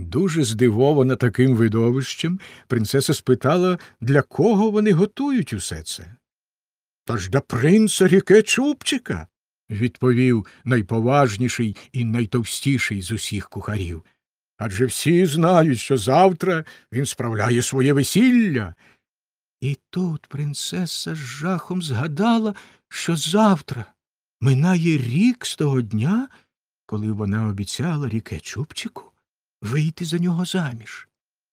Дуже здивована таким видовищем, принцеса спитала, для кого вони готують усе це. — Та ж для принца Ріке Чубчика, — відповів найповажніший і найтовстіший з усіх кухарів. — Адже всі знають, що завтра він справляє своє весілля. І тут принцеса з жахом згадала, що завтра минає рік з того дня, коли вона обіцяла Ріке Чубчику вийти за нього заміж.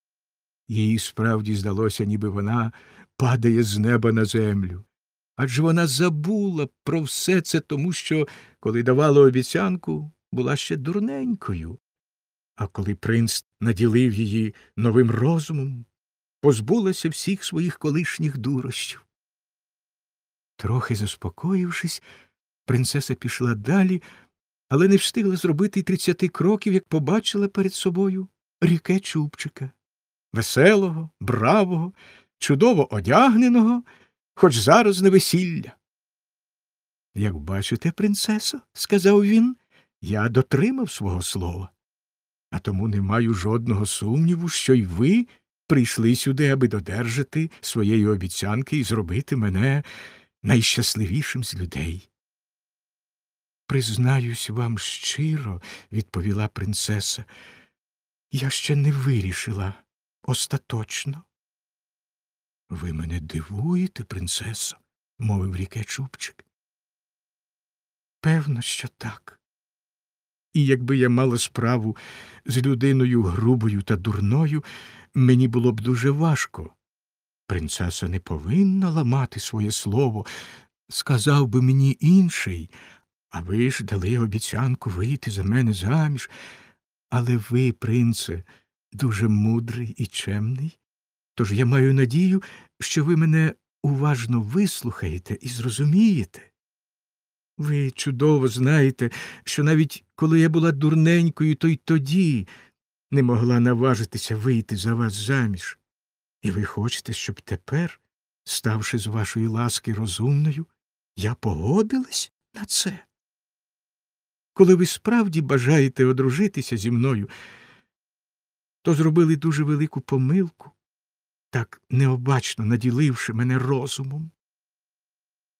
Їй справді здалося, ніби вона падає з неба на землю. Адже вона забула про все це тому, що, коли давала обіцянку, була ще дурненькою. А коли принц наділив її новим розумом, позбулася всіх своїх колишніх дурощів. Трохи заспокоївшись, принцеса пішла далі, але не встигла зробити й 30 кроків, як побачила перед собою Ріке Чубчика. Веселого, бравого, чудово одягненого, хоч зараз не весілля. — Як бачите, принцесо, — сказав він, — я дотримав свого слова. А тому не маю жодного сумніву, що й ви прийшли сюди, аби додержати своєї обіцянки і зробити мене найщасливішим з людей. — Признаюсь вам щиро, — відповіла принцеса, — я ще не вирішила остаточно. — Ви мене дивуєте, принцесо, — мовив Ріке Чубчик. — Певно, що так. І якби я мала справу з людиною грубою та дурною, мені було б дуже важко. Принцеса не повинна ламати своє слово, сказав би мені інший, а ви ж дали обіцянку вийти за мене заміж. Але ви, принце, дуже мудрий і чемний, тож я маю надію, що ви мене уважно вислухаєте і зрозумієте. Ви чудово знаєте, що навіть коли я була дурненькою, то й тоді не могла наважитися вийти за вас заміж. І ви хочете, щоб тепер, ставши з вашої ласки розумною, я погодилась на це? Коли ви справді бажаєте одружитися зі мною, то зробили дуже велику помилку, так необачно наділивши мене розумом.